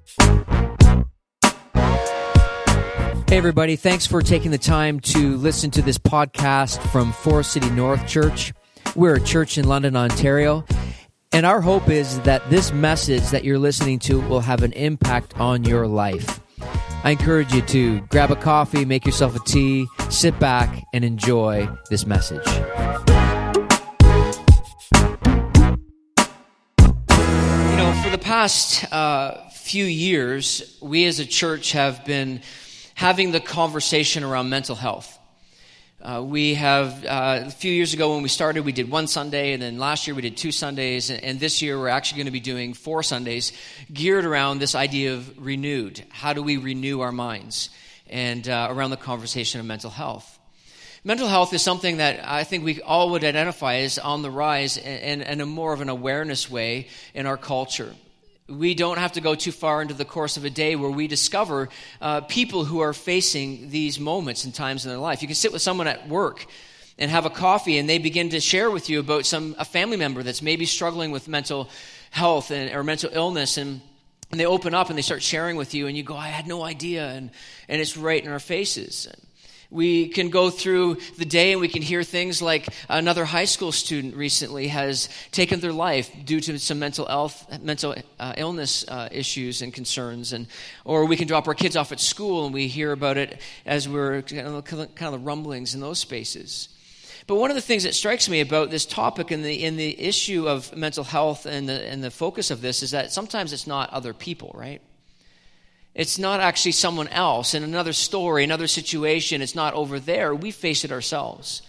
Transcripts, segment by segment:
Hey everybody, thanks for taking the time to listen to this podcast from Forest City North Church. We're a church in London, Ontario, and our hope is that this message that you're listening to will have an impact on your life. I encourage you to grab a coffee, make yourself a tea, sit back, and enjoy this message. For the past few years, we as a church have been having the conversation around mental health. We have, a few years ago when we started, we did one Sunday, and then last year we did 2 Sundays, and this year we're actually going to be doing 4 Sundays geared around this idea of renewed. How do we renew our minds? And around the conversation of mental health. Mental health is something that I think we all would identify as on the rise and a more of an awareness way in our culture. We don't have to go too far into the course of a day where we discover people who are facing these moments and times in their life. You can sit with someone at work and have a coffee, and they begin to share with you about a family member that's maybe struggling with mental health or mental illness, and they open up and they start sharing with you, and you go, I had no idea, and it's right in our faces. We can go through the day and we can hear things like another high school student recently has taken their life due to some mental illness issues and concerns, or we can drop our kids off at school and we hear about it as we're kind of the rumblings in those spaces. But one of the things that strikes me about this topic and the issue of mental health and the focus of this is that sometimes it's not other people, right? It's not actually someone else in another story, another situation. It's not over there. We face it ourselves.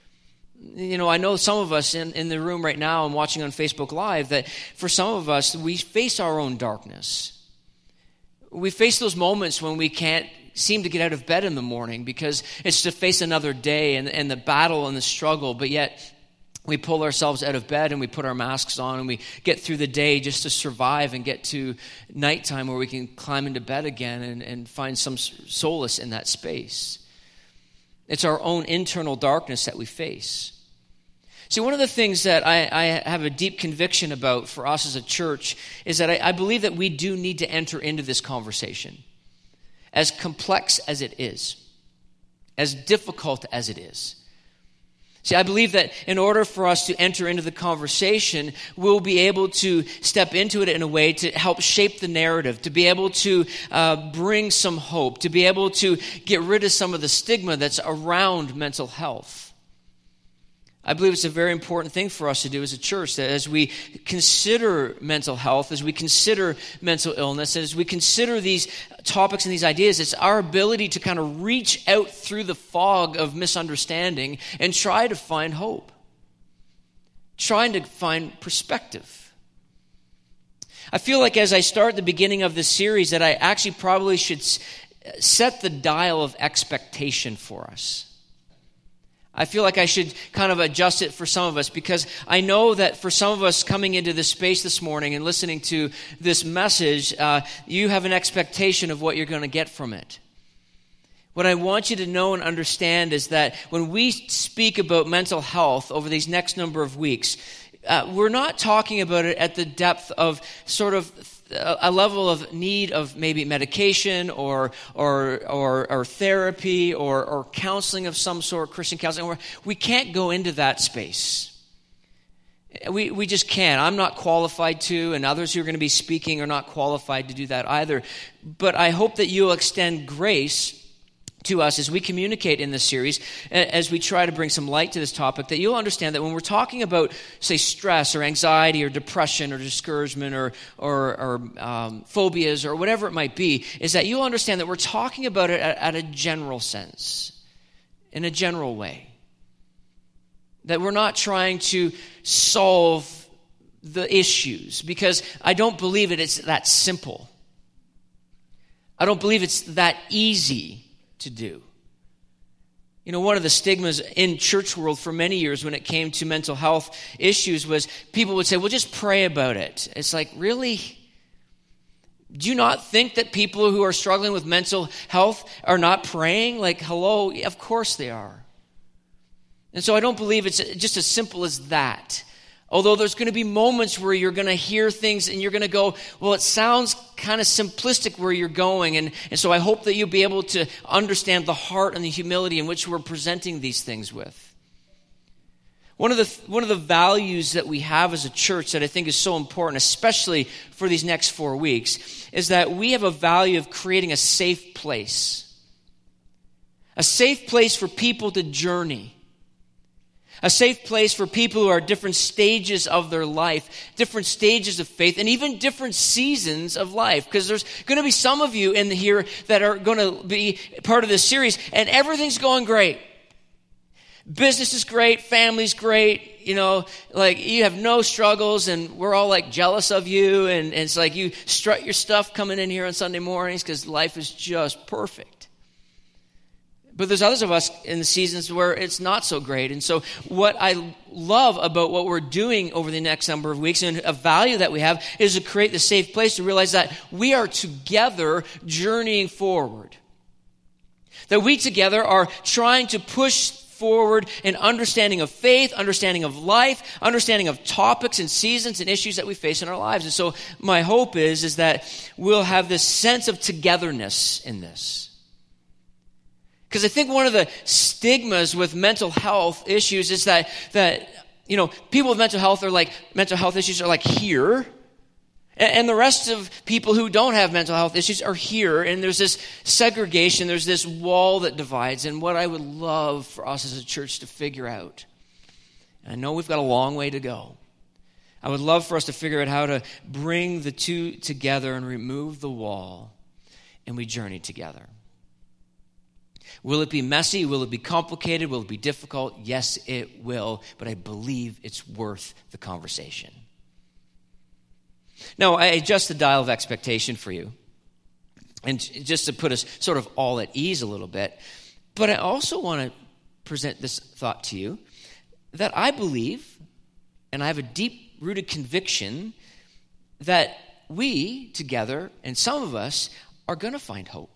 I know some of us in the room right now and watching on Facebook Live that for some of us, we face our own darkness. We face those moments when we can't seem to get out of bed in the morning because it's to face another day and the battle and the struggle, but yet we pull ourselves out of bed and we put our masks on and we get through the day just to survive and get to nighttime where we can climb into bed again and find some solace in that space. It's our own internal darkness that we face. See, one of the things that I have a deep conviction about for us as a church is that I believe that we do need to enter into this conversation. As complex as it is, as difficult as it is. See, I believe that in order for us to enter into the conversation, we'll be able to step into it in a way to help shape the narrative, to be able to bring some hope, to be able to get rid of some of the stigma that's around mental health. I believe it's a very important thing for us to do as a church, that as we consider mental health, as we consider mental illness, as we consider these topics and these ideas, it's our ability to kind of reach out through the fog of misunderstanding and try to find hope, trying to find perspective. I feel like as I start the beginning of this series that I actually probably should set the dial of expectation for us. I feel like I should kind of adjust it for some of us because I know that for some of us coming into this space this morning and listening to this message, you have an expectation of what you're going to get from it. What I want you to know and understand is that when we speak about mental health over these next number of weeks, we're not talking about it at the depth of sort of a level of need of maybe medication or therapy or counseling of some sort, Christian counseling. We can't go into that space. We just can't. I'm not qualified to, and others who are going to be speaking are not qualified to do that either. But I hope that you'll extend grace to us as we communicate in this series, as we try to bring some light to this topic, that you'll understand that when we're talking about, say, stress or anxiety or depression or discouragement or phobias or whatever it might be, is that you'll understand that we're talking about it at a general sense, in a general way. That we're not trying to solve the issues, because I don't believe it's that simple. I don't believe it's that easy to do. One of the stigmas in church world for many years when it came to mental health issues was people would say, well, just pray about it. It's like, really? Do you not think that people who are struggling with mental health are not praying? Like, hello, of course they are. And so I don't believe it's just as simple as that. Although there's going to be moments where you're going to hear things and you're going to go, well, it sounds kind of simplistic where you're going. And so I hope that you'll be able to understand the heart and the humility in which we're presenting these things with. One of the values that we have as a church that I think is so important, especially for these next 4 weeks, is that we have a value of creating a safe place. A safe place for people to journey. A safe place for people who are at different stages of their life, different stages of faith, and even different seasons of life. Because there's going to be some of you in here that are going to be part of this series, and everything's going great. Business is great, family's great, like you have no struggles, and we're all like jealous of you, and it's like you strut your stuff coming in here on Sunday mornings because life is just perfect. But there's others of us in the seasons where it's not so great. And so what I love about what we're doing over the next number of weeks, and a value that we have, is to create the safe place to realize that we are together journeying forward. That we together are trying to push forward an understanding of faith, understanding of life, understanding of topics and seasons and issues that we face in our lives. And so my hope is that we'll have this sense of togetherness in this. Because I think one of the stigmas with mental health issues is that people with mental health issues are like here. And the rest of people who don't have mental health issues are here, and there's this segregation, there's this wall that divides. And what I would love for us as a church to figure out, and I know we've got a long way to go, I would love for us to figure out how to bring the two together and remove the wall, and we journey together. Will it be messy? Will it be complicated? Will it be difficult? Yes, it will, but I believe it's worth the conversation. Now, I adjust the dial of expectation for you, and just to put us sort of all at ease a little bit. But I also want to present this thought to you, that I believe, and I have a deep-rooted conviction, that we together, and some of us, are going to find hope.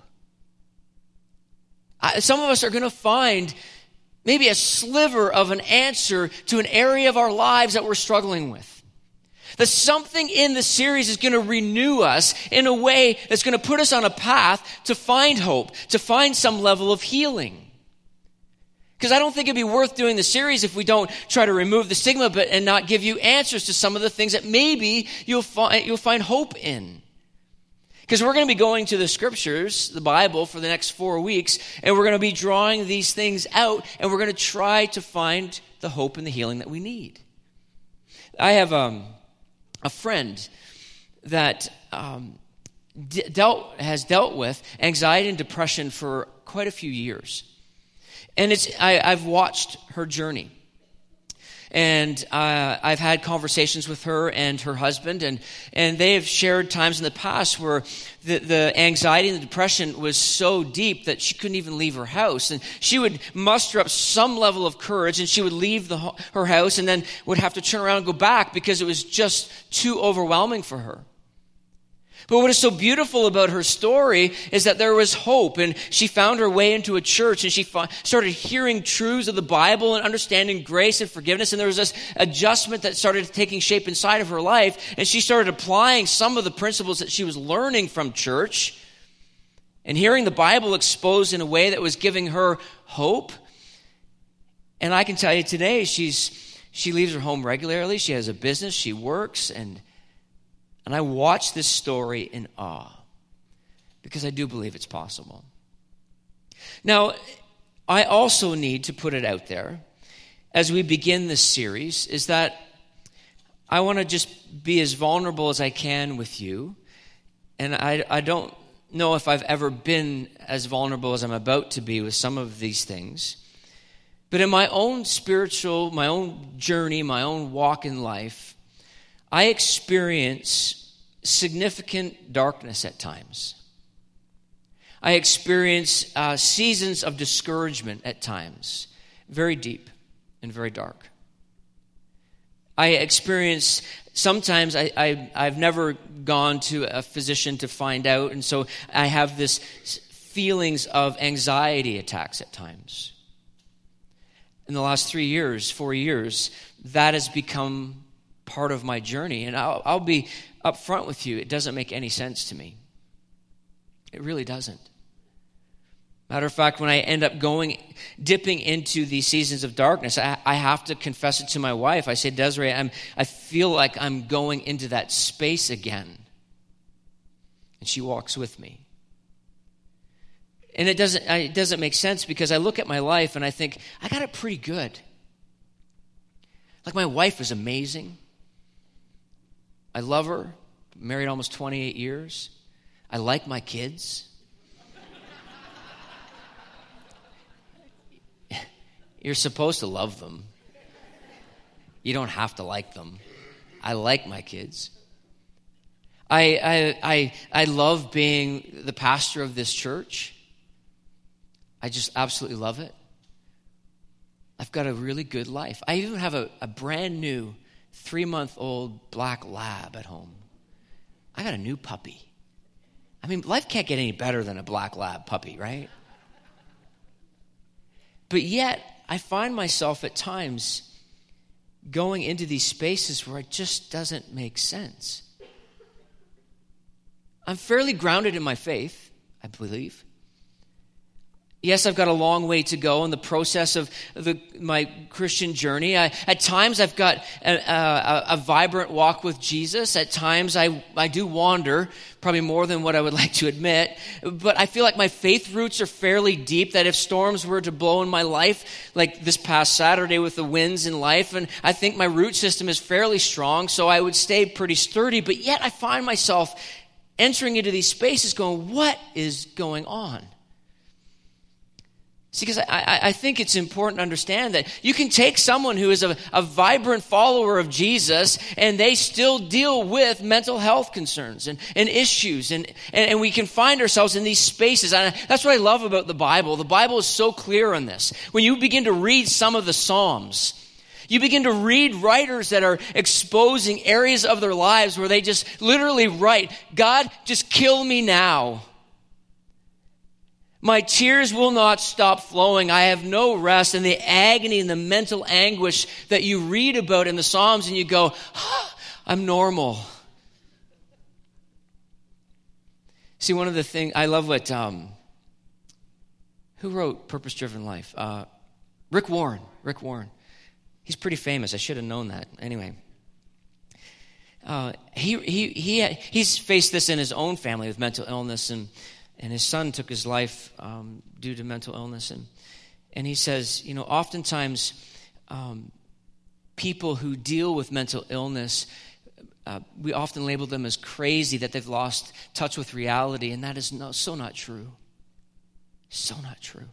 Some of us are going to find maybe a sliver of an answer to an area of our lives that we're struggling with. That something in the series is going to renew us in a way that's going to put us on a path to find hope, to find some level of healing. Because I don't think it'd be worth doing the series if we don't try to remove the stigma and not give you answers to some of the things that maybe you'll find hope in. Because we're going to be going to the scriptures, the Bible, for the next 4 weeks, and we're going to be drawing these things out, and we're going to try to find the hope and the healing that we need. I have a friend that has dealt with anxiety and depression for quite a few years. And I've watched her journey. And I've had conversations with her and her husband, and they have shared times in the past where the anxiety and the depression was so deep that she couldn't even leave her house. And she would muster up some level of courage, and she would leave her house and then would have to turn around and go back because it was just too overwhelming for her. But what is so beautiful about her story is that there was hope, and she found her way into a church, and she started hearing truths of the Bible and understanding grace and forgiveness, and there was this adjustment that started taking shape inside of her life, and she started applying some of the principles that she was learning from church and hearing the Bible exposed in a way that was giving her hope. And I can tell you today, she leaves her home regularly, she has a business, she works, and I watch this story in awe because I do believe it's possible. Now, I also need to put it out there as we begin this series is that I want to just be as vulnerable as I can with you. And I don't know if I've ever been as vulnerable as I'm about to be with some of these things. But in my own my own journey, my own walk in life, I experience significant darkness at times. I experience seasons of discouragement at times, very deep and very dark. I experience, sometimes I've never gone to a physician to find out, and so I have this feelings of anxiety attacks at times. In the last 4 years, that has become part of my journey. And I'll be upfront with you. It doesn't make any sense to me. It really doesn't. Matter of fact, when I end up dipping into these seasons of darkness, I have to confess it to my wife. I say, Desiree, I feel like I'm going into that space again. And she walks with me. And it doesn't make sense because I look at my life and I think, I got it pretty good. Like, my wife is amazing. I love her. Married almost 28 years. I like my kids. You're supposed to love them. You don't have to like them. I like my kids. I love being the pastor of this church. I just absolutely love it. I've got a really good life. I even have a brand new 3-month-old black lab at home. I got a new puppy. I mean, life can't get any better than a black lab puppy, right? But yet, I find myself at times going into these spaces where it just doesn't make sense. I'm fairly grounded in my faith, I believe. Yes, I've got a long way to go in the process of my Christian journey. At times, I've got a vibrant walk with Jesus. At times, I do wander, probably more than what I would like to admit. But I feel like my faith roots are fairly deep, that if storms were to blow in my life, like this past Saturday with the winds in life, and I think my root system is fairly strong, so I would stay pretty sturdy. But yet, I find myself entering into these spaces going, what is going on? See, because I think it's important to understand that you can take someone who is a vibrant follower of Jesus and they still deal with mental health concerns and issues. And we can find ourselves in these spaces. And that's what I love about the Bible. The Bible is so clear on this. When you begin to read some of the Psalms, you begin to read writers that are exposing areas of their lives where they just literally write, God, just kill me now. My tears will not stop flowing. I have no rest. And the agony and the mental anguish that you read about in the Psalms, and you go, I'm normal. See, one of the things, I love what, who wrote Purpose Driven Life? Rick Warren. He's pretty famous. I should have known that. Anyway. He's faced this in his own family with mental illness, and his son took his life due to mental illness. And he says, oftentimes people who deal with mental illness, we often label them as crazy, that they've lost touch with reality. And that is so not true. So not true.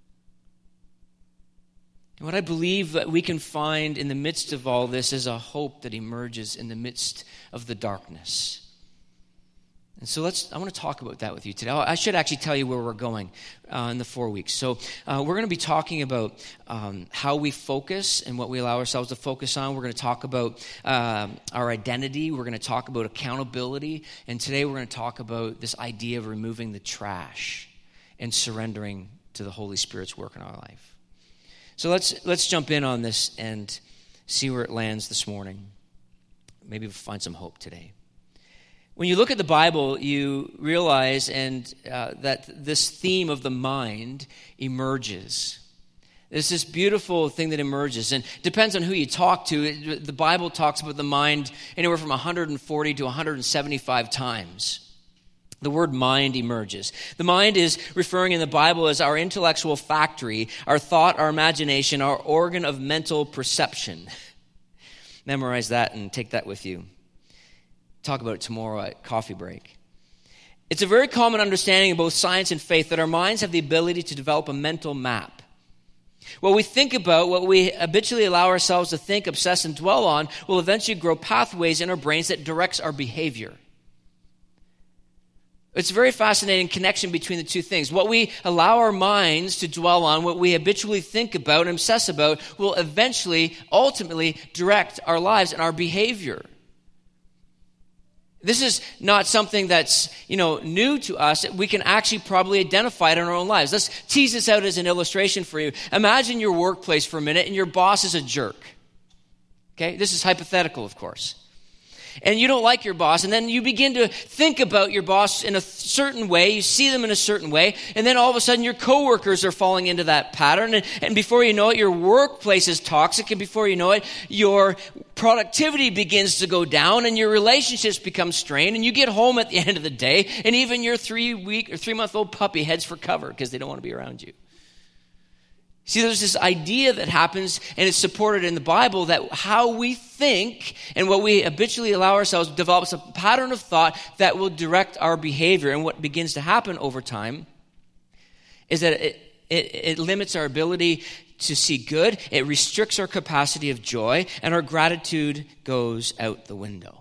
And what I believe that we can find in the midst of all this is a hope that emerges in the midst of the darkness. And so I want to talk about that with you today. I should actually tell you where we're going in the 4 weeks. So we're going to be talking about how we focus and what we allow ourselves to focus on. We're going to talk about our identity. We're going to talk about accountability. And today we're going to talk about this idea of removing the trash and surrendering to the Holy Spirit's work in our life. So let's jump in on this and see where it lands this morning. Maybe we'll find some hope today. When you look at the Bible, you realize that this theme of the mind emerges. There's this beautiful thing that emerges, and it depends on who you talk to. The Bible talks about the mind anywhere from 140 to 175 times. The word mind emerges. The mind is referring in the Bible as our intellectual factory, our thought, our imagination, our organ of mental perception. Memorize that and take that with you. Talk about it tomorrow at coffee break. It's a very common understanding of both science and faith that our minds have the ability to develop a mental map. What we think about, what we habitually allow ourselves to think, obsess, and dwell on will eventually grow pathways in our brains that directs our behavior. It's a very fascinating connection between the two things. What we allow our minds to dwell on, what we habitually think about and obsess about, will eventually, ultimately, direct our lives and our behavior. This is not something that's, new to us. We can actually probably identify it in our own lives. Let's tease this out as an illustration for you. Imagine your workplace for a minute and your boss is a jerk. Okay? This is hypothetical, of course. And you don't like your boss, and then you begin to think about your boss in a certain way, you see them in a certain way, and then all of a sudden your coworkers are falling into that pattern, and before you know it, your workplace is toxic, and before you know it, your productivity begins to go down, and your relationships become strained, and you get home at the end of the day, and even your 3-month-old puppy heads for cover because they don't want to be around you. See, there's this idea that happens, and it's supported in the Bible, that how we think and what we habitually allow ourselves develops a pattern of thought that will direct our behavior. And what begins to happen over time is that it limits our ability to see good, it restricts our capacity of joy, and our gratitude goes out the window.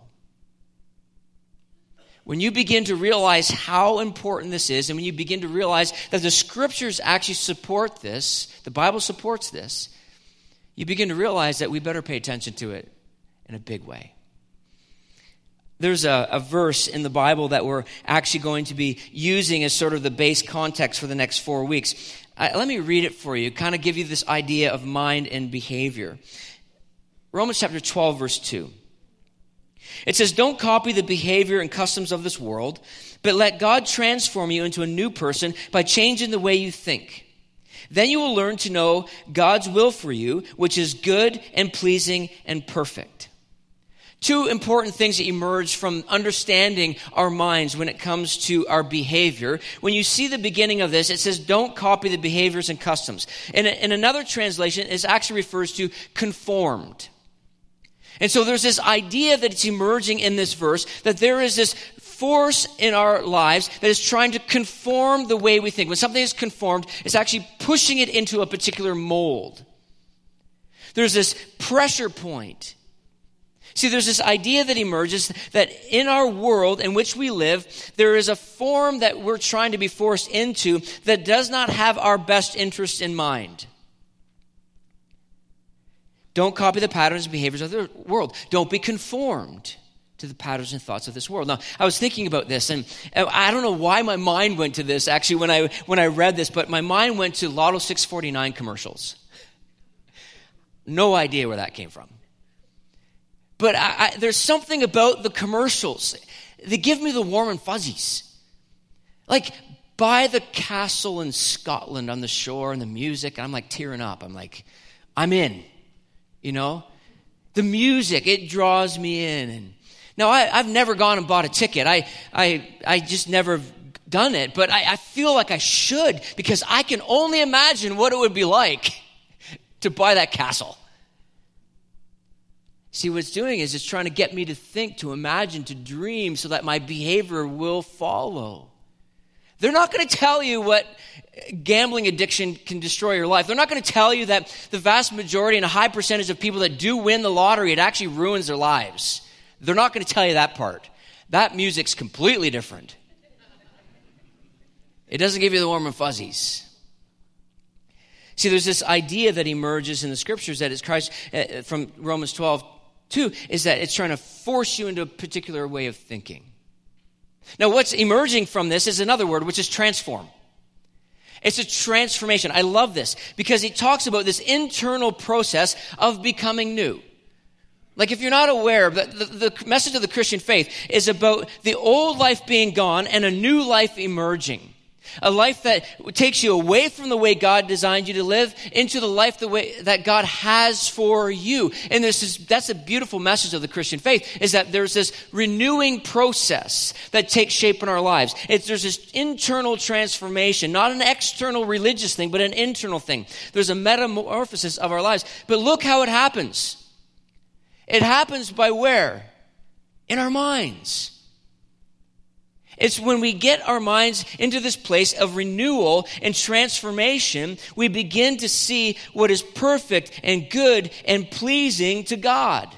When you begin to realize how important this is, and when you begin to realize that the scriptures actually support this, the Bible supports this, you begin to realize that we better pay attention to it in a big way. There's a verse in the Bible that we're actually going to be using as sort of the base context for the next 4 weeks. Let me read it for you, kind of give you this idea of mind and behavior. Romans chapter 12, verse 2. It says, "Don't copy the behavior and customs of this world, but let God transform you into a new person by changing the way you think. Then you will learn to know God's will for you, which is good and pleasing and perfect." Two important things that emerge from understanding our minds when it comes to our behavior. When you see the beginning of this, it says, "Don't copy the behaviors and customs." In another translation, it actually refers to conformed. And so there's this idea that it's emerging in this verse, that there is this force in our lives that is trying to conform the way we think. When something is conformed, it's actually pushing it into a particular mold. There's this pressure point. See, there's this idea that emerges that in our world in which we live, there is a form that we're trying to be forced into that does not have our best interests in mind. Don't copy the patterns and behaviors of the world. Don't be conformed to the patterns and thoughts of this world. Now, I was thinking about this, and I don't know why my mind went to this, actually, when I read this, but my mind went to Lotto 649 commercials. No idea where that came from. But there's something about the commercials. They give me the warm and fuzzies. Like, buy the castle in Scotland on the shore and the music, and I'm like tearing up. I'm like, I'm in. You know, the music, it draws me in. And now I've never gone and bought a ticket. I just never done it, but I feel like I should, because I can only imagine what it would be like to buy that castle. See, what it's doing is it's trying to get me to think, to imagine, to dream, so that my behavior will follow. They're not going to tell you what gambling addiction can destroy your life. They're not going to tell you that the vast majority and a high percentage of people that do win the lottery, it actually ruins their lives. They're not going to tell you that part. That music's completely different. It doesn't give you the warm and fuzzies. See, there's this idea that emerges in the scriptures that it's Christ, from Romans 12:2, is that it's trying to force you into a particular way of thinking. Now, what's emerging from this is another word, which is transform. It's a transformation. I love this because it talks about this internal process of becoming new. Like, if you're not aware, the message of the Christian faith is about the old life being gone and a new life emerging. A life that takes you away from the way God designed you to live into the life the way that God has for you. And that's a beautiful message of the Christian faith, is that there's this renewing process that takes shape in our lives. There's this internal transformation, not an external religious thing, but an internal thing. There's a metamorphosis of our lives. But look how it happens. It happens by where? In our minds. It's when we get our minds into this place of renewal and transformation, we begin to see what is perfect and good and pleasing to God.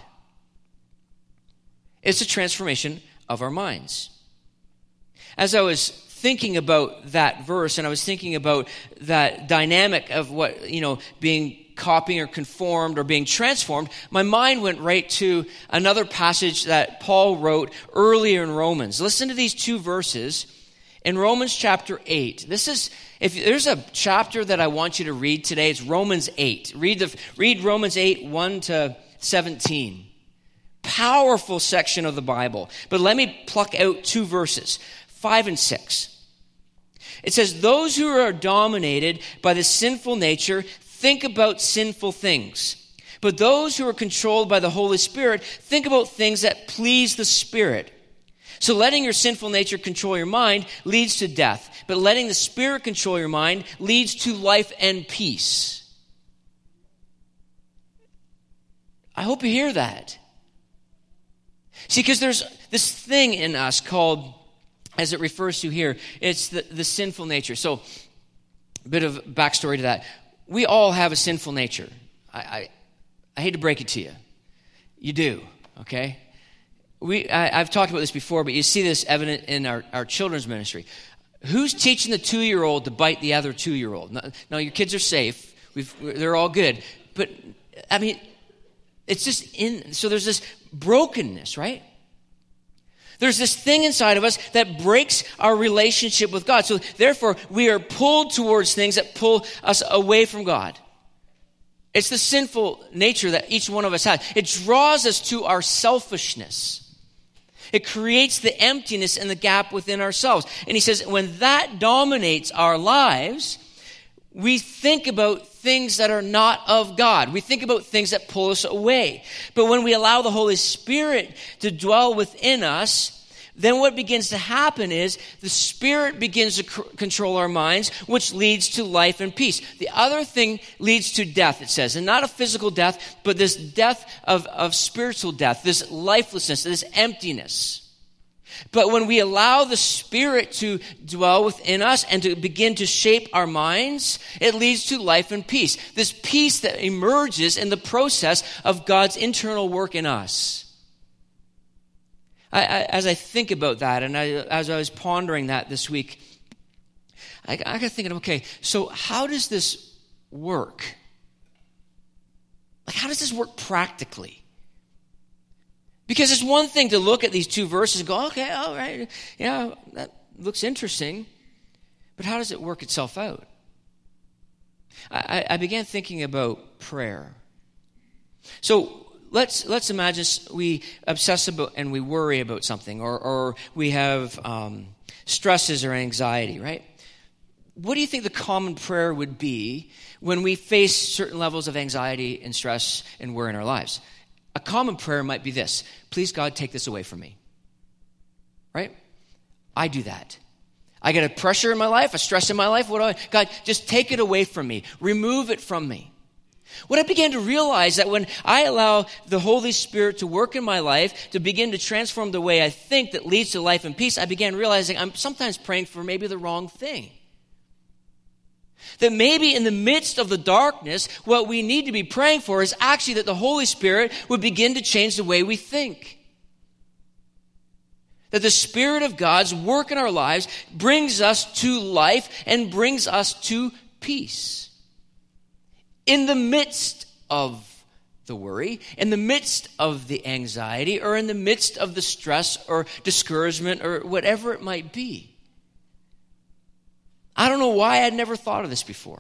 It's a transformation of our minds. As I was thinking about that verse, and I was thinking about that dynamic of what, being copying or conformed or being transformed, my mind went right to another passage that Paul wrote earlier in Romans. Listen to these two verses in Romans chapter 8. If there's a chapter that I want you to read today, it's Romans 8. Read Romans 8, 1 to 17. Powerful section of the Bible. But let me pluck out 2 verses, 5 and 6. It says, those who are dominated by the sinful nature think about sinful things. But those who are controlled by the Holy Spirit think about things that please the Spirit. So letting your sinful nature control your mind leads to death. But letting the Spirit control your mind leads to life and peace. I hope you hear that. See, because there's this thing in us called, as it refers to here, it's the sinful nature. So, a bit of backstory to that. We all have a sinful nature. I hate to break it to you. You do, okay? I've talked about this before, but you see this evident in our children's ministry. Who's teaching the 2-year-old to bite the other 2-year-old? No, your kids are safe. They're all good. But, I mean, it's just so there's this brokenness, right? There's this thing inside of us that breaks our relationship with God. So therefore, we are pulled towards things that pull us away from God. It's the sinful nature that each one of us has. It draws us to our selfishness. It creates the emptiness and the gap within ourselves. And he says, when that dominates our lives, we think about things that are not of God. We think about things that pull us away. But when we allow the Holy Spirit to dwell within us, then what begins to happen is the Spirit begins to control our minds, which leads to life and peace. The other thing leads to death, it says. And not a physical death, but this death of spiritual death, this lifelessness, this emptiness. But when we allow the Spirit to dwell within us and to begin to shape our minds, it leads to life and peace. This peace that emerges in the process of God's internal work in us. As I think about that, and as I was pondering that this week, I got thinking, okay, so how does this work? Like, how does this work practically? Because it's one thing to look at these 2 verses and go, okay, all right, yeah, that looks interesting. But how does it work itself out? I began thinking about prayer. So let's imagine we obsess about and we worry about something, or we have stresses or anxiety, right? What do you think the common prayer would be when we face certain levels of anxiety and stress and worry in our lives? A common prayer might be this: please, God, take this away from me. Right? I do that. I get a pressure in my life, a stress in my life. God, just take it away from me. Remove it from me. What I began to realize that when I allow the Holy Spirit to work in my life, to begin to transform the way I think that leads to life and peace, I began realizing I'm sometimes praying for maybe the wrong thing. That maybe in the midst of the darkness, what we need to be praying for is actually that the Holy Spirit would begin to change the way we think. That the Spirit of God's work in our lives brings us to life and brings us to peace. In the midst of the worry, in the midst of the anxiety, or in the midst of the stress or discouragement or whatever it might be. I don't know why I'd never thought of this before.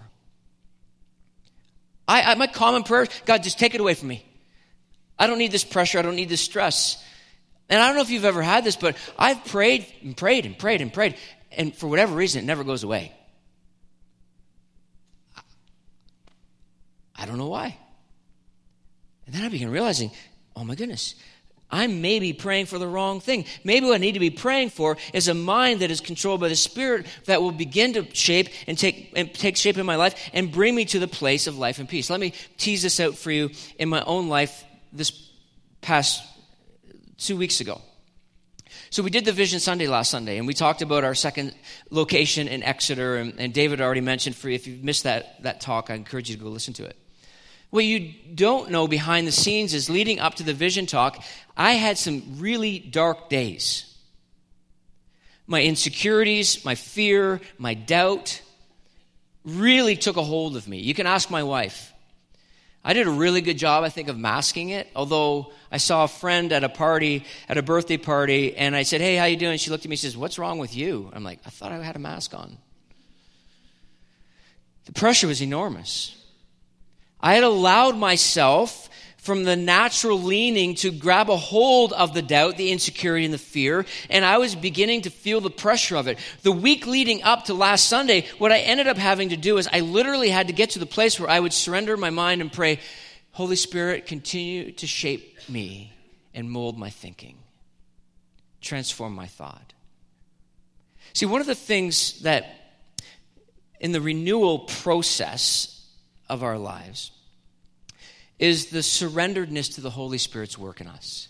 My common prayer, God, just take it away from me. I don't need this pressure. I don't need this stress. And I don't know if you've ever had this, but I've prayed and prayed and prayed and prayed, and for whatever reason, it never goes away. I don't know why. And then I began realizing, oh my goodness, I may be praying for the wrong thing. Maybe what I need to be praying for is a mind that is controlled by the Spirit that will begin to shape and take shape in my life and bring me to the place of life and peace. Let me tease this out for you in my own life this past 2 weeks ago. So we did the Vision Sunday last Sunday, and we talked about our second location in Exeter, and David already mentioned for you, if you've missed that talk, I encourage you to go listen to it. What you don't know behind the scenes is leading up to the Vision Talk, I had some really dark days. My insecurities, my fear, my doubt really took a hold of me. You can ask my wife. I did a really good job, I think, of masking it, although I saw a friend at a party, at a birthday party, and I said, hey, how you doing? She looked at me and says, what's wrong with you? I'm like, I thought I had a mask on. The pressure was enormous. I had allowed myself from the natural leaning to grab a hold of the doubt, the insecurity, and the fear, and I was beginning to feel the pressure of it. The week leading up to last Sunday, what I ended up having to do is I literally had to get to the place where I would surrender my mind and pray, Holy Spirit, continue to shape me and mold my thinking, transform my thought. See, one of the things that in the renewal process of our lives is the surrenderedness to the Holy Spirit's work in us.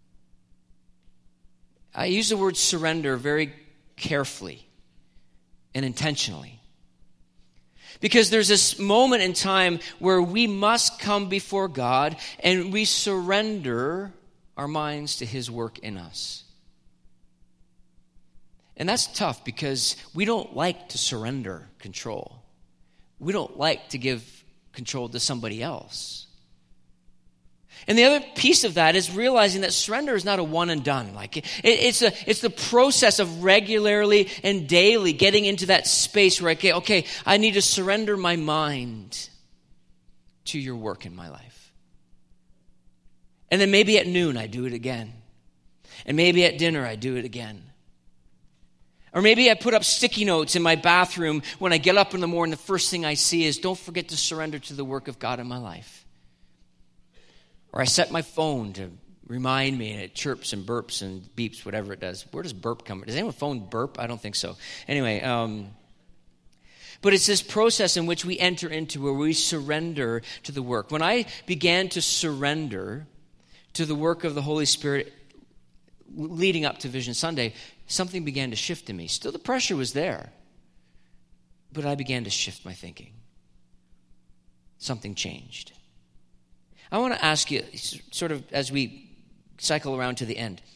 I use the word surrender very carefully and intentionally, because there's this moment in time where we must come before God and we surrender our minds to His work in us. And that's tough because we don't like to surrender control. We don't like to give control to somebody else. And the other piece of that is realizing that surrender is not a one and done. Like it's the process of regularly and daily getting into that space where I need to surrender my mind to your work in my life. And then maybe at noon I do it again. And maybe at dinner I do it again. Or maybe I put up sticky notes in my bathroom when I get up in the morning. The first thing I see is, don't forget to surrender to the work of God in my life. Or I set my phone to remind me, and it chirps and burps and beeps, whatever it does. Where does burp come from? Does anyone's phone burp? I don't think so. Anyway, but it's this process in which we enter into where we surrender to the work. When I began to surrender to the work of the Holy Spirit leading up to Vision Sunday, something began to shift in me. Still, the pressure was there, but I began to shift my thinking. Something changed. I want to ask you, sort of as we cycle around to the end,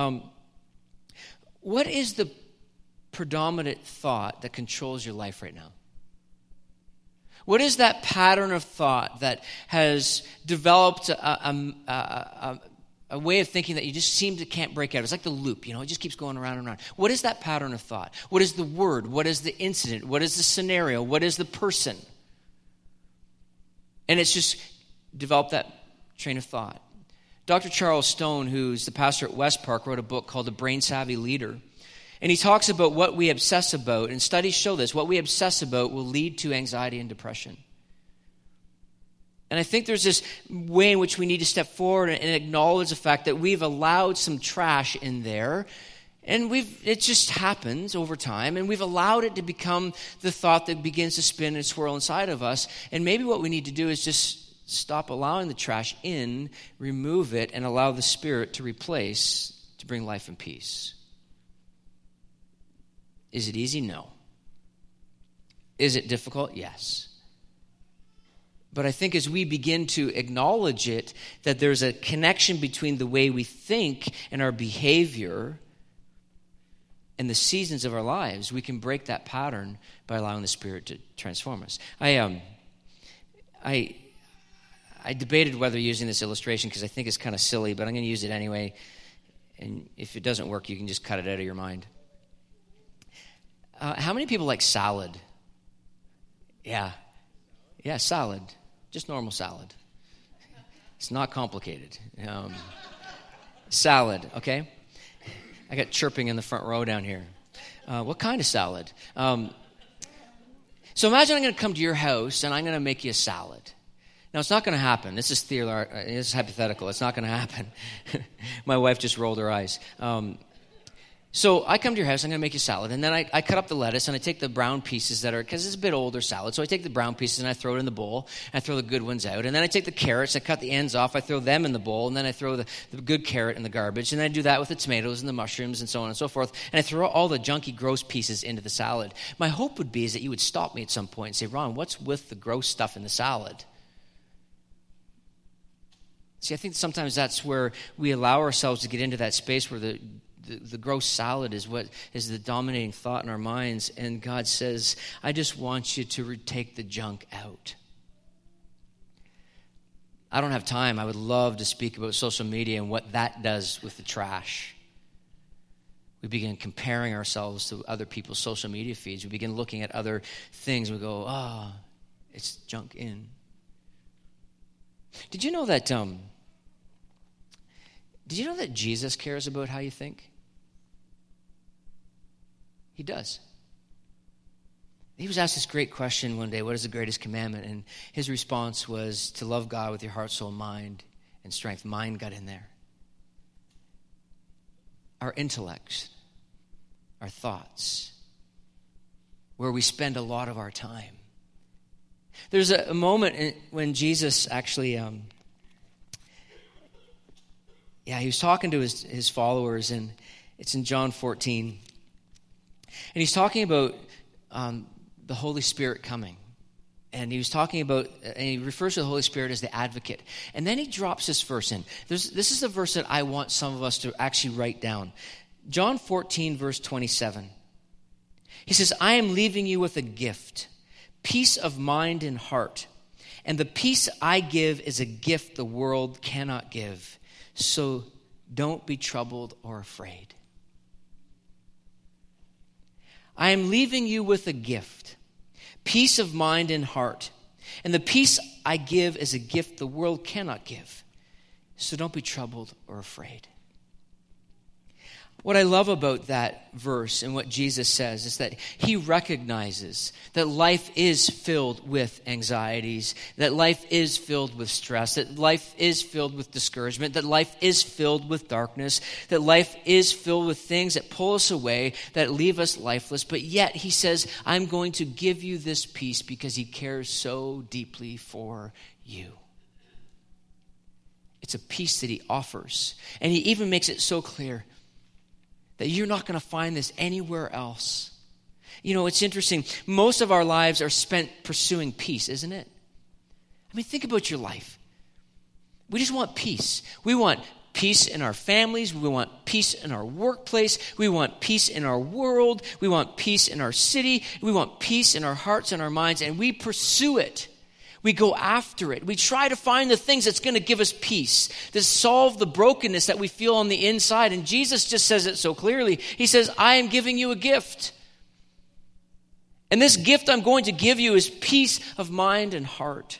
what is the predominant thought that controls your life right now? What is that pattern of thought that has developed a way of thinking that you just can't break out? It's like the loop, it just keeps going around and around. What is that pattern of thought? What is the word? What is the incident? What is the scenario? What is the person? And it's just developed that train of thought. Dr. Charles Stone, who's the pastor at West Park, wrote a book called The Brain Savvy Leader. And he talks about what we obsess about, and studies show this, what we obsess about will lead to anxiety and depression. And I think there's this way in which we need to step forward and acknowledge the fact that we've allowed some trash in there, and it just happens over time, and we've allowed it to become the thought that begins to spin and swirl inside of us. And maybe what we need to do is just stop allowing the trash in, remove it, and allow the Spirit to replace, to bring life and peace. Is it easy? No. Is it difficult? Yes. But I think as we begin to acknowledge it, that there's a connection between the way we think and our behavior and the seasons of our lives, we can break that pattern by allowing the Spirit to transform us. I debated whether using this illustration because I think it's kind of silly, but I'm going to use it anyway. And if it doesn't work, you can just cut it out of your mind. How many people like salad? Yeah, salad. Just normal salad. It's not complicated. Salad, okay? I got chirping in the front row down here. What kind of salad? So imagine I'm going to come to your house and I'm going to make you a salad. Now, it's not going to happen. This is hypothetical. It's not going to happen. My wife just rolled her eyes. So I come to your house, I'm going to make you salad, and then I cut up the lettuce, and I take the brown pieces because it's a bit older salad, so I take the brown pieces and I throw it in the bowl, and I throw the good ones out, and then I take the carrots, I cut the ends off, I throw them in the bowl, and then I throw the good carrot in the garbage, and then I do that with the tomatoes and the mushrooms and so on and so forth, and I throw all the junky, gross pieces into the salad. My hope would be is that you would stop me at some point and say, Ron, what's with the gross stuff in the salad? See, I think sometimes that's where we allow ourselves to get into that space where the gross salad is what is the dominating thought in our minds, and God says, I just want you to take the junk out. I don't have time. I would love to speak about social media and what that does with the trash. We begin comparing ourselves to other people's social media feeds. We begin looking at other things. We go, it's junk in. Did you know that Jesus cares about how you think? He does. He was asked this great question one day, what is the greatest commandment? And his response was to love God with your heart, soul, mind, and strength. Mind got in there. Our intellects, our thoughts, where we spend a lot of our time. There's a moment when Jesus actually, he was talking to his followers, and it's in John 14. And he's talking about the Holy Spirit coming. And he was talking about, and he refers to the Holy Spirit as the advocate. And then he drops this verse in. This is a verse that I want some of us to actually write down. John 14, verse 27. He says, I am leaving you with a gift, peace of mind and heart. And the peace I give is a gift the world cannot give. So don't be troubled or afraid. I am leaving you with a gift, peace of mind and heart. And the peace I give is a gift the world cannot give. So don't be troubled or afraid. What I love about that verse and what Jesus says is that he recognizes that life is filled with anxieties, that life is filled with stress, that life is filled with discouragement, that life is filled with darkness, that life is filled with things that pull us away, that leave us lifeless. But yet he says, I'm going to give you this peace because he cares so deeply for you. It's a peace that he offers. And he even makes it so clear that you're not going to find this anywhere else. You know, it's interesting. Most of our lives are spent pursuing peace, isn't it? I mean, think about your life. We just want peace. We want peace in our families. We want peace in our workplace. We want peace in our world. We want peace in our city. We want peace in our hearts and our minds, and we pursue it. We go after it. We try to find the things that's going to give us peace, to solve the brokenness that we feel on the inside. And Jesus just says it so clearly. He says, I am giving you a gift. And this gift I'm going to give you is peace of mind and heart.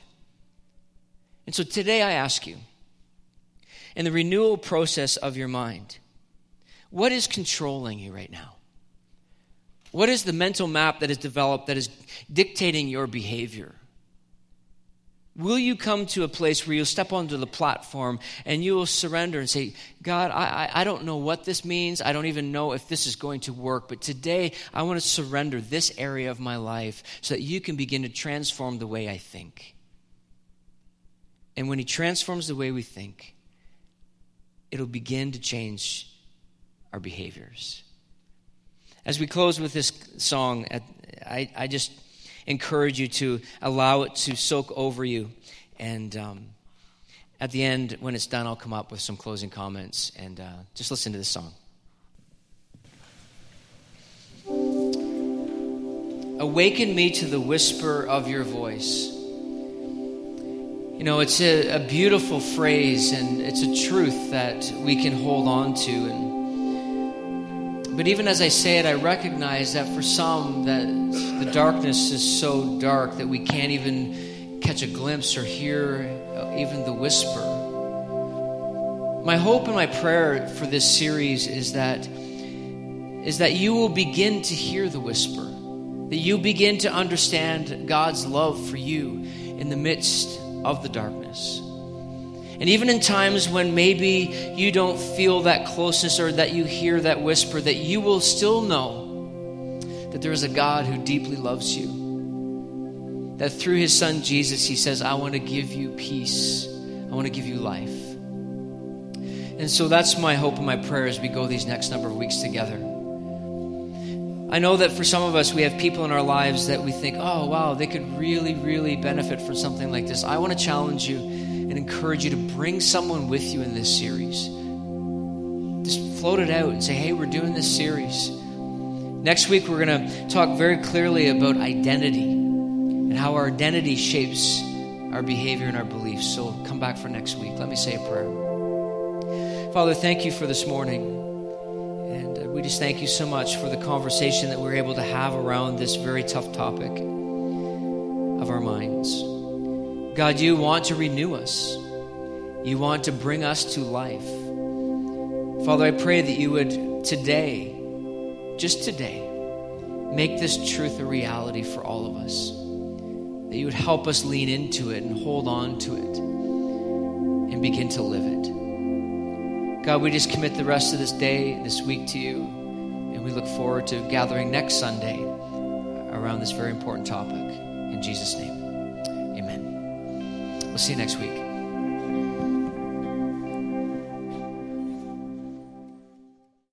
And so today I ask you, in the renewal process of your mind, what is controlling you right now? What is the mental map that is developed that is dictating your behavior? Will you come to a place where you'll step onto the platform and you will surrender and say, God, I don't know what this means. I don't even know if this is going to work. But today, I want to surrender this area of my life so that you can begin to transform the way I think. And when he transforms the way we think, it'll begin to change our behaviors. As we close with this song, I just encourage you to allow it to soak over you. And at the end, when it's done, I'll come up with some closing comments. And just listen to this song. Awaken me to the whisper of your voice. You know, it's a beautiful phrase, and it's a truth that we can hold on to. But even as I say it, I recognize that for some, that the darkness is so dark that we can't even catch a glimpse or hear even the whisper. My hope and my prayer for this series is that you will begin to hear the whisper, that you begin to understand God's love for you in the midst of the darkness. And even in times when maybe you don't feel that closeness or that you hear that whisper, that you will still know that there is a God who deeply loves you. That through his son Jesus, he says, I want to give you peace. I want to give you life. And so that's my hope and my prayer as we go these next number of weeks together. I know that for some of us, we have people in our lives that we think, oh, wow, they could really, really benefit from something like this. I want to challenge you and encourage you to bring someone with you in this series. Just float it out and say, hey, we're doing this series. Next week, we're going to talk very clearly about identity and how our identity shapes our behavior and our beliefs. So come back for next week. Let me say a prayer. Father, thank you for this morning. And we just thank you so much for the conversation that we're able to have around this very tough topic of our minds. God, you want to renew us. You want to bring us to life. Father, I pray that you would today, just today, make this truth a reality for all of us. That you would help us lean into it and hold on to it and begin to live it. God, we just commit the rest of this day, this week to you, and we look forward to gathering next Sunday around this very important topic. In Jesus' name, amen. We'll see you next week.